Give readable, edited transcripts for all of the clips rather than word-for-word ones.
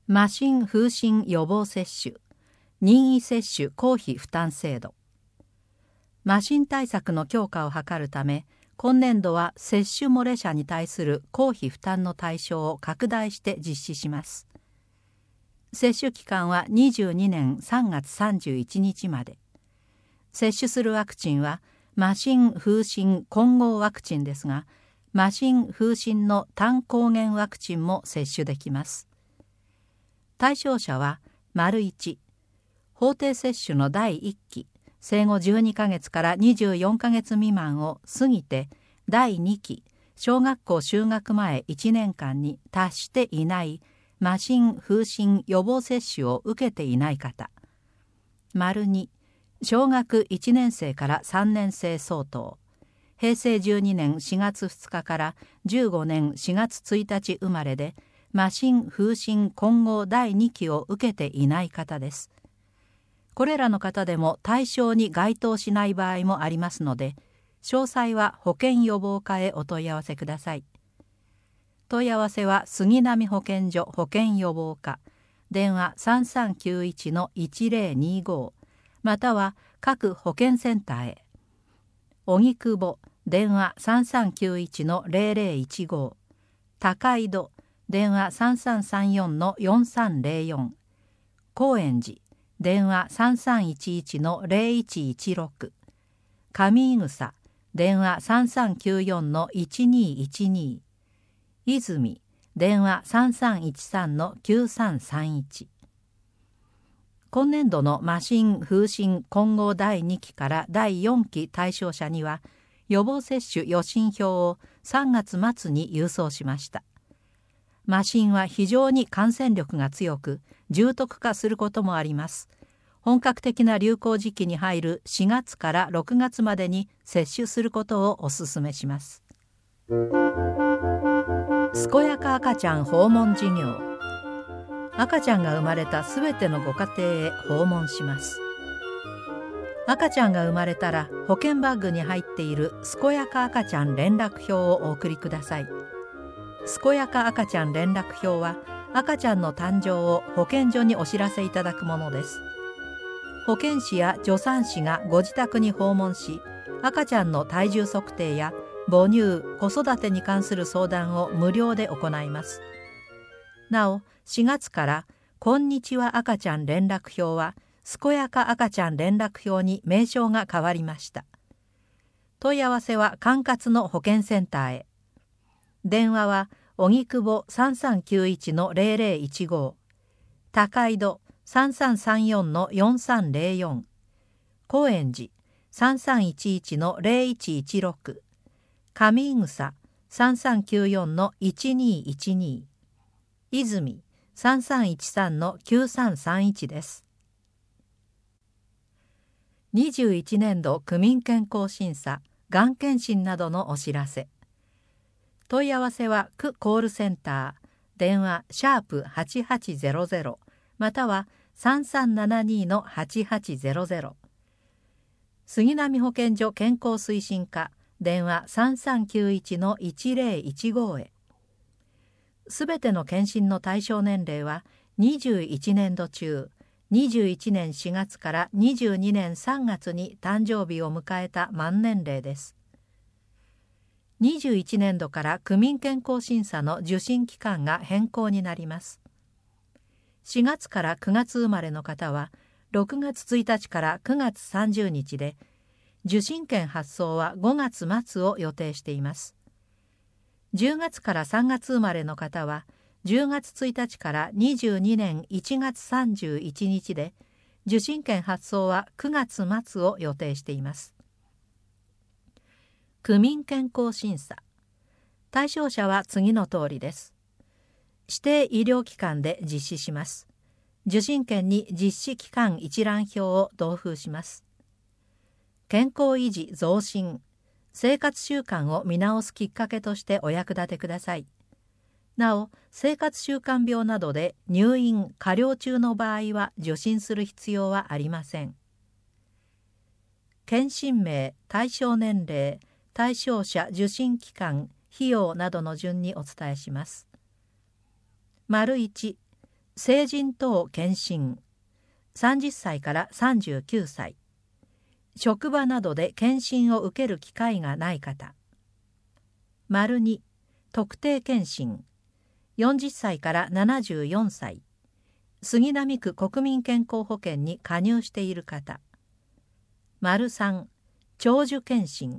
麻疹風疹予防接種、任意接種公費負担制度。麻疹対策の強化を図るため、今年度は接種漏れ者に対する公費負担の対象を拡大して実施します。接種期間は22年3月31日まで。接種するワクチンは麻疹風疹混合ワクチンですが、麻疹風疹の単抗原ワクチンも接種できます。対象者は 1、法定接種の第1期、生後12ヶ月から24ヶ月未満を過ぎて第2期、小学校就学前1年間に達していない麻疹風疹予防接種を受けていない方。2、小学1年生から3年生相当。平成12年4月2日から15年4月1日生まれで、麻疹風疹混合第2期を受けていない方です。これらの方でも対象に該当しない場合もありますので、詳細は保健予防課へお問い合わせください。問い合わせは杉並保健所保健予防課、電話 3391-1025 または各保健センターへ。荻窪、電話 3391-0015、高井戸、電話 3334-4304、高円寺、電話 3311-0116、上井草、電話 3394-1212、泉、電話 3313-9331。今年度の麻疹風疹混合第2期から第4期対象者には、予防接種予診票を3月末に郵送しました。麻疹は非常に感染力が強く、重篤化することもあります。本格的な流行時期に入る4月から6月までに接種することをお勧めします。健やか赤ちゃん訪問事業。赤ちゃんが生まれたすべてのご家庭へ訪問します。赤ちゃんが生まれたら保健バッグに入っている健やか赤ちゃん連絡票をお送りください。健やか赤ちゃん連絡票は赤ちゃんの誕生を保健所にお知らせいただくものです。保健師や助産師がご自宅に訪問し、赤ちゃんの体重測定や母乳・子育てに関する相談を無料で行います。なお、4月からこんにちは赤ちゃん連絡票は健やか赤ちゃん連絡票に名称が変わりました。問い合わせは管轄の保健センターへ。電話は荻窪 3391-0015、高井戸 3334-4304、高円寺 3311-0116、上井草 3394-1212、泉 3313-9331です。21年度区民健康審査、がん検診などのお知らせ。問い合わせは区コールセンター、電話#8800または 3372-8800、杉並保健所健康推進課、電話 3391-1015 へ。すべての検診の対象年齢は21年度中、21年4月から22年3月に誕生日を迎えた満年齢です。21年度から区民健康審査の受診期間が変更になります。4月から9月生まれの方は6月1日から9月30日で、受診券発送は5月末を予定しています。10月から3月生まれの方は10月1日から22年1月31日で、受診券発送は9月末を予定しています。区民健康審査。対象者は次の通りです。指定医療機関で実施します。受診券に実施期間一覧表を同封します。健康維持増進、生活習慣を見直すきっかけとしてお役立てください。なお、生活習慣病などで入院・加療中の場合は受診する必要はありません。検診名、対象年齢、対象者、受診期間、費用などの順にお伝えします。1、 成人等検診30歳から39歳。職場などで検診を受ける機会がない方。2、特定検診40歳から74歳。杉並区国民健康保険に加入している方。3、長寿検診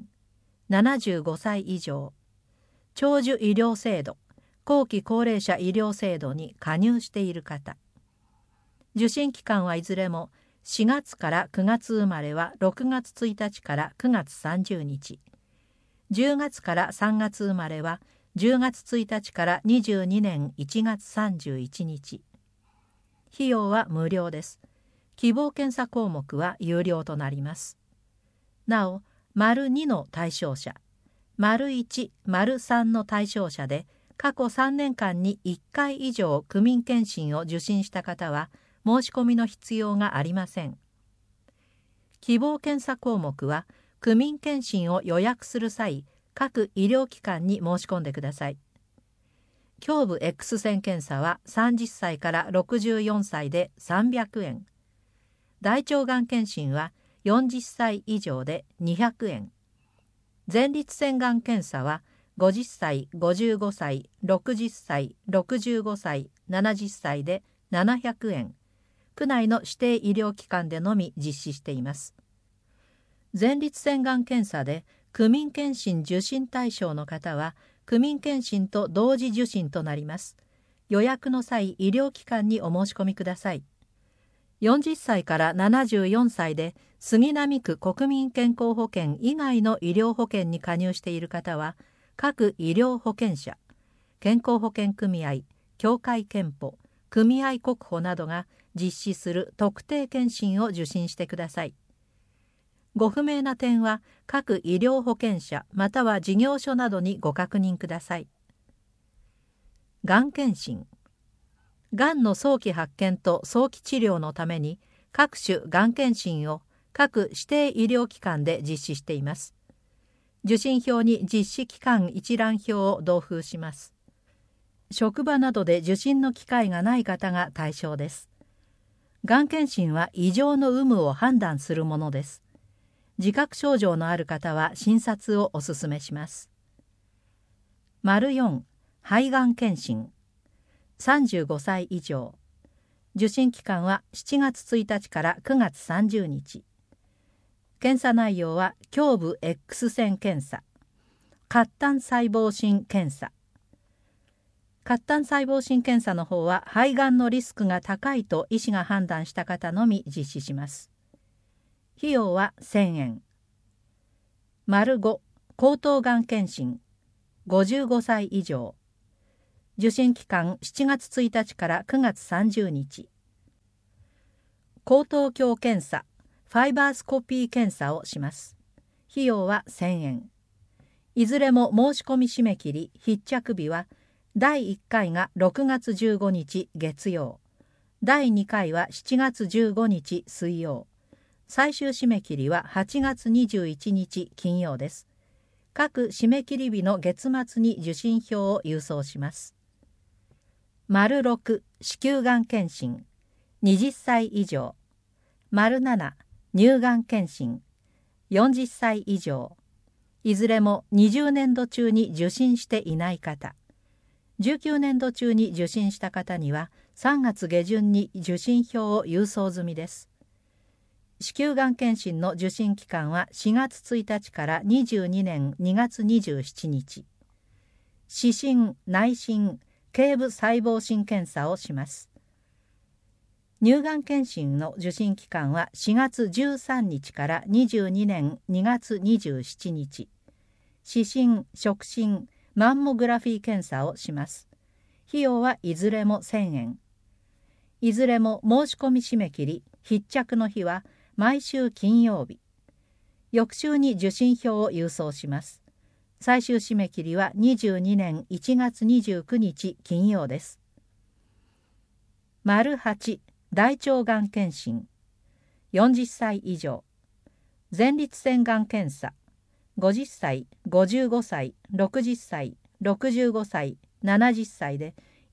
75歳以上。長寿医療制度後期高齢者医療制度に加入している方。受診期間はいずれも4月から9月生まれは6月1日から9月30日。10月から3月生まれは10月1日から22年1月31日。費用は無料です。希望検査項目は有料となります。なお、2の対象者、1、3の対象者で過去3年間に1回以上区民検診を受診した方は申し込みの必要がありません。希望検査項目は区民検診を予約する際、各医療機関に申し込んでください。胸部 X 線検査は30歳から64歳で300円。大腸がん検診は40歳以上で200円。前立腺がん検査は50歳、55歳、60歳、65歳、70歳で700円。区内の指定医療機関でのみ実施しています。前立腺がん検査で区民検診受診対象の方は区民検診と同時受診となります。予約の際、医療機関にお申し込みください。40歳から74歳で杉並区国民健康保険以外の医療保険に加入している方は、各医療保険者、健康保険組合、協会憲法、組合国保などが実施する特定検診を受診してください。ご不明な点は各医療保険者または事業所などにご確認ください。がん検診。がんの早期発見と早期治療のために各種がん検診を各指定医療機関で実施しています。受診票に実施期間一覧表を同封します。職場などで受診の機会がない方が対象です。がん検診は異常の有無を判断するものです。自覚症状のある方は診察をお勧めします。4、肺がん検診35歳以上。受診期間は7月1日から9月30日。検査内容は胸部 X 線検査、褐炭細胞診検査。褐炭細胞診検査の方は肺がんのリスクが高いと医師が判断した方のみ実施します。費用は1000円。5、喉頭がん検診55歳以上。受診期間7月1日から9月30日。喉頭鏡検査、ファイバースコピー検査をします。費用は1000円。いずれも申し込み締め切り、必着日は第1回が6月15日月曜、第2回は7月15日水曜、最終締め切りは8月21日金曜です。各締め切り日の月末に受診票を郵送します。6、子宮がん検診20歳以上。7、乳がん検診40歳以上。いずれも20年度中に受診していない方。19年度中に受診した方には3月下旬に受診票を郵送済みです。子宮がん検診の受診期間は4月1日から22年2月27日。視診、内診、頸部細胞診検査をします。乳がん検診の受診期間は4月13日から22年2月27日。視診、触診、マンモグラフィー検査をします。費用はいずれも1000円。いずれも申し込み締め切り、必着の日は毎週金曜日。翌週に受診票を郵送します。最終締め切りは22年1月29日金曜です。8、大腸がん検診40歳以上。前立腺がん検査50歳、55歳、60歳、65歳、70歳で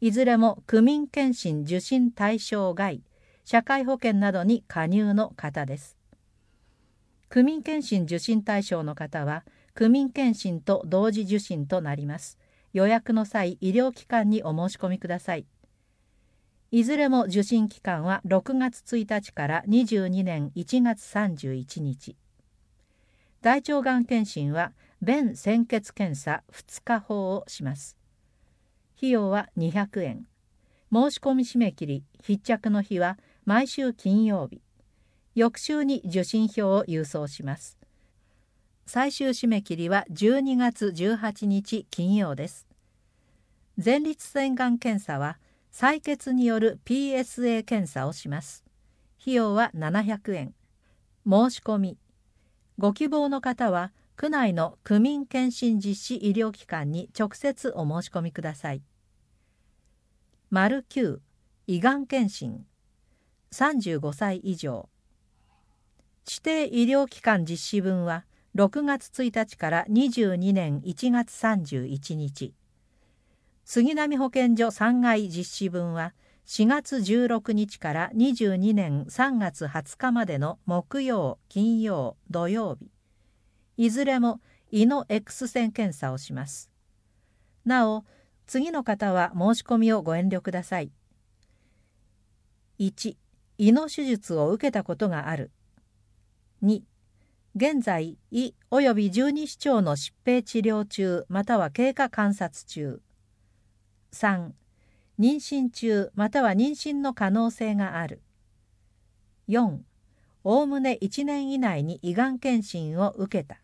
いずれも区民健診受診対象外、社会保険などに加入の方です。区民健診受診対象の方は、区民健診と同時受診となります。予約の際、医療機関にお申し込みください。いずれも受診期間は6月1日から22年1月31日。大腸がん検診は便潜血検査2日法をします。費用は200円。申し込み締め切り、必着の日は毎週金曜日。翌週に受診票を郵送します。最終締め切りは12月18日金曜です。前立腺がん検査は採血による PSA 検査をします。費用は700円。申し込み。ご希望の方は、区内の区民健診実施医療機関に直接お申し込みください。�9、胃がん検診。35歳以上。指定医療機関実施分は、6月1日から22年1月31日。杉並保健所3階実施分は4月16日から22年3月20日までの木曜、金曜、土曜日。いずれも胃の X 線検査をします。なお、次の方は申し込みをご遠慮ください。1、胃の手術を受けたことがある。2、現在、胃及び十二指腸の疾病治療中または経過観察中。3、妊娠中または妊娠の可能性がある。4、おおむね1年以内に胃がん検診を受けた。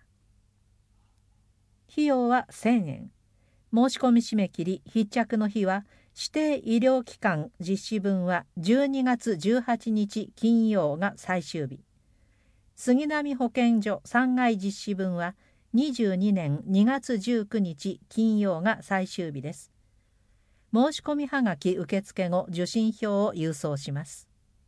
費用は1000円。申し込み締め切り、必着の日は、指定医療機関実施分は12月18日金曜が最終日。杉並保健所3階実施分は22年2月19日金曜が最終日です。申し込みはがき受付後、受診票を郵送します。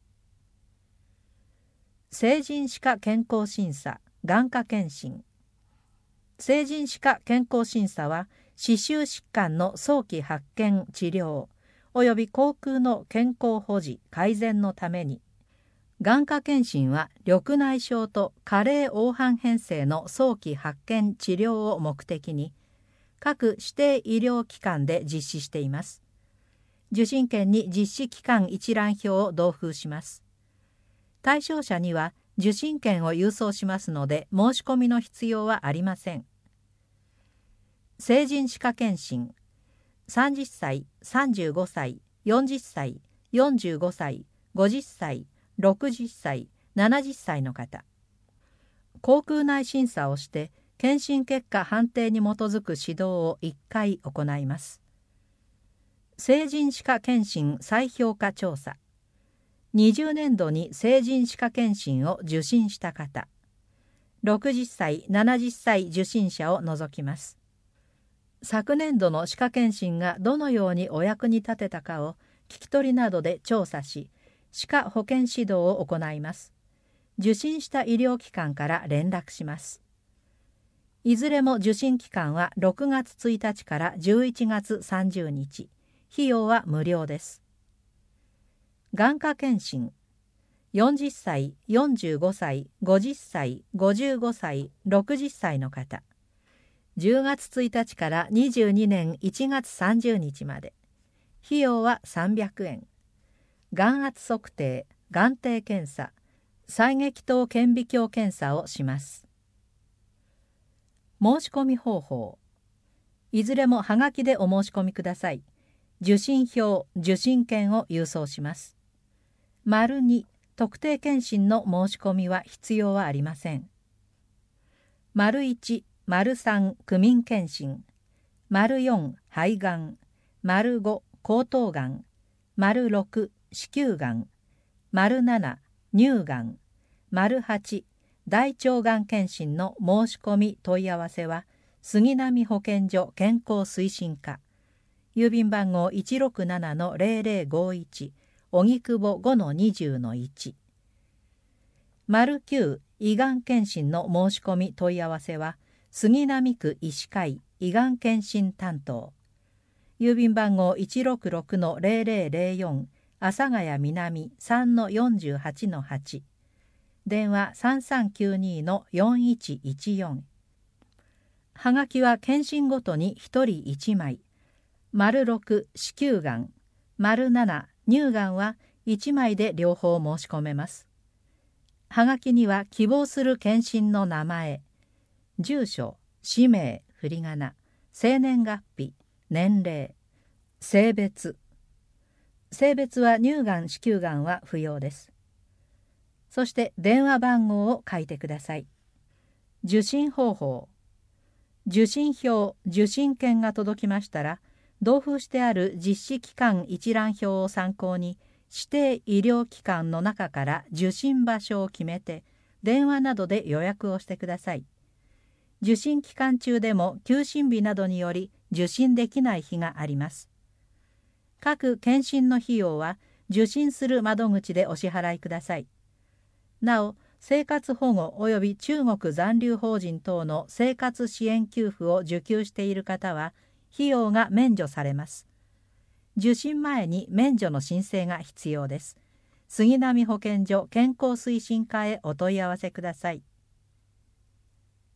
成人歯科健康審査、眼科検診。成人歯科健康審査は、歯周疾患の早期発見治療および口腔の健康保持改善のために、眼科検診は緑内障と加齢黄斑変性の早期発見治療を目的に、各指定医療機関で実施しています。受診券に実施期間一覧表を同封します。対象者には受診券を郵送しますので、申し込みの必要はありません。成人歯科検診。30歳、35歳、40歳、45歳、50歳、60歳、70歳の方。口腔内審査をして、検診結果判定に基づく指導を1回行います。成人歯科検診再評価調査。20年度に成人歯科検診を受診した方。60歳、70歳受診者を除きます。昨年度の歯科検診がどのようにお役に立てたかを聞き取りなどで調査し、歯科保健指導を行います。受診した医療機関から連絡します。いずれも受診期間は6月1日から11月30日。費用は無料です。眼科検診。40歳、45歳、50歳、55歳、60歳の方。10月1日から22年1月30日まで。費用は300円。眼圧測定、眼底検査、細撃頭顕微鏡検査をします。申し込み方法。いずれもはがきでお申し込みください。受診票、受診券を郵送します。②、特定検診の申し込みは必要はありません。①、③、区民検診。�4、肺がん。�5、喉頭がん。�6、子宮がん。�7、乳がん。�8、大腸がん検診の申し込み問い合わせは、杉並保健所健康推進課。郵便番号 167-0051 荻窪 5-20-1。�9、胃がん検診の申し込み問い合わせは、杉並区医師会胃がん検診担当。 郵便番号 166-0004 阿佐ヶ谷南 3-48-8、電話 3392-4114。はがきは検診ごとに1人1枚。6子宮がん、7乳がんは1枚で両方申し込めます。はがきには希望する検診の名前、住所、氏名、振り仮名、生年月日、年齢、性別。性別は乳がん、子宮がんは不要です。そして電話番号を書いてください。受診方法。受診票、受診券が届きましたら、同封してある実施機関一覧表を参考に、指定医療機関の中から受診場所を決めて、電話などで予約をしてください。受診期間中でも休診日などにより受診できない日があります。各検診の費用は受診する窓口でお支払いください。なお、生活保護及び中国残留邦人等の生活支援給付を受給している方は、費用が免除されます。受診前に免除の申請が必要です。杉並保健所健康推進課へお問い合わせください。